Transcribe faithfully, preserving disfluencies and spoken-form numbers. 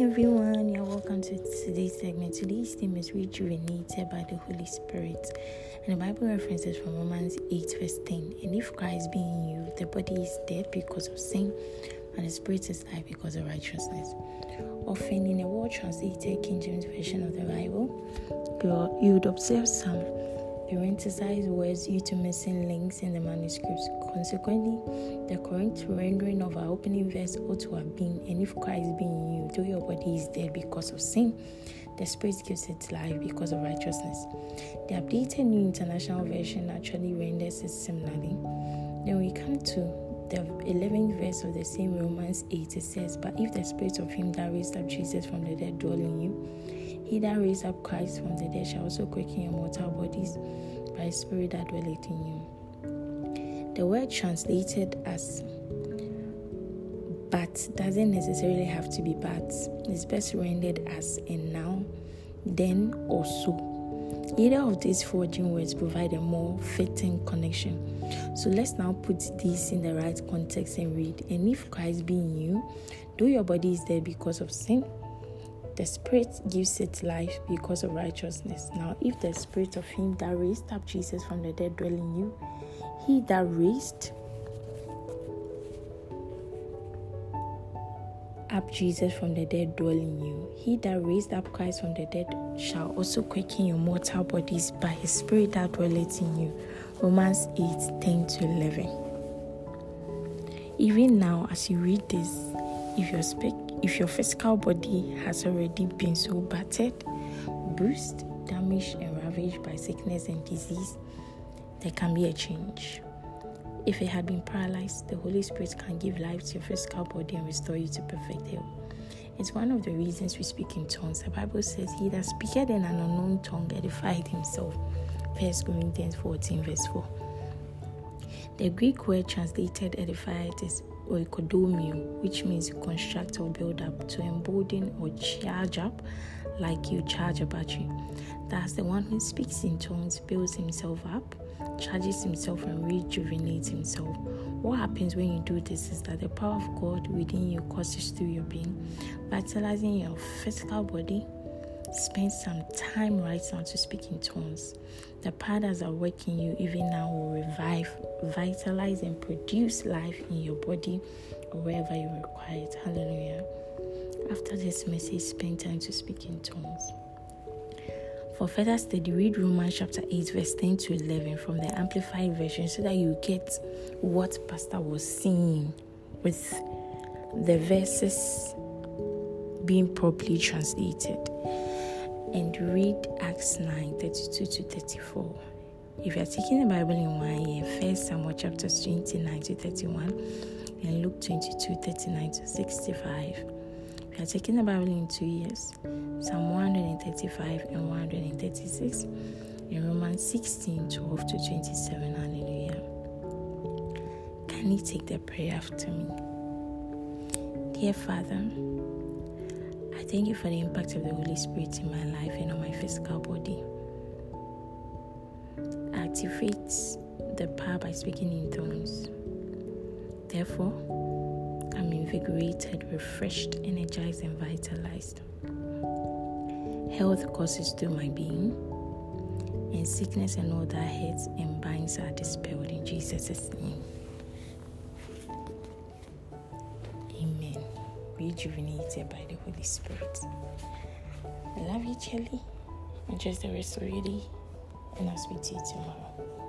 everyone, you're welcome to today's segment. Today's theme is rejuvenated by the Holy Spirit. And the Bible references from Romans eight verse ten. And if Christ be in you, the body is dead because of sin, and the spirit is alive because of righteousness. Often in a word translated King James Version of the Bible, you would observe some parenthesized words due to missing links in the manuscripts. Consequently, the correct rendering of our opening verse ought to have been, and if Christ be in you, though your body is dead because of sin, the Spirit gives it life because of righteousness. The updated New International Version actually renders it similarly. Then we come to the eleventh verse of the same Romans eight. It says, "But if the Spirit of him that raised up Jesus from the dead dwell in you, he that raised up Christ from the dead shall also quicken your mortal bodies by his Spirit that dwelleth in you." The word translated as "but" doesn't necessarily have to be "but." It's best rendered as "and now, then, or so." Either of these forging words provide a more fitting connection. So let's now put these in the right context and read. "And if Christ be in you, though your body is dead because of sin, the Spirit gives it life because of righteousness. Now, if the Spirit of him that raised up Jesus from the dead dwell in you, he that raised up Jesus from the dead dwell in you. He that raised up Christ from the dead shall also quicken your mortal bodies by his Spirit that dwelleth in you." Romans eight, ten to eleven. Even now, as you read this, if your spe- if your physical body has already been so battered, bruised, damaged, and ravaged by sickness and disease, there can be a change. If it had been paralyzed, the Holy Spirit can give life to your physical body and restore you to perfect health. It's one of the reasons we speak in tongues. The Bible says, "He that speaketh in an unknown tongue edified himself." First Corinthians fourteen verse four. The Greek word translated edified is oikodomio, which means construct or build up, to embolden or charge up, like you charge a battery. Thus, the one who speaks in tongues builds himself up, charges himself, and rejuvenates himself. What happens when you do this is that the power of God within you courses through your being, vitalizing your physical body. Spend some time right now to speak in tongues. The powers that work in you even now will revive, vitalize, and produce life in your body or wherever you require it. Hallelujah. After this message, spend time to speak in tongues. For further study, read Romans chapter eight, verse ten to eleven from the Amplified Version so that you get what Pastor was saying with the verses being properly translated. And read Acts nine, thirty-two to thirty-four. If you are taking the Bible in one year, First Samuel chapters twenty-nine to thirty-one, and Luke twenty-two, thirty-nine to sixty-five. If you are taking the Bible in two years, Psalm one thirty-five and one thirty-six, and Romans sixteen, twelve to twenty-seven. Hallelujah. Can you take the prayer after me? Dear Father, I thank you for the impact of the Holy Spirit in my life and on my physical body. Activate the power by speaking in tongues. Therefore, I'm invigorated, refreshed, energized, and vitalized. Health courses through my being, and sickness and all that hurts and binds are dispelled in Jesus' name. Amen. Rejuvenated by the Holy Spirit. I love you, Chelly. Enjoy the rest of your day, and I'll speak to you tomorrow.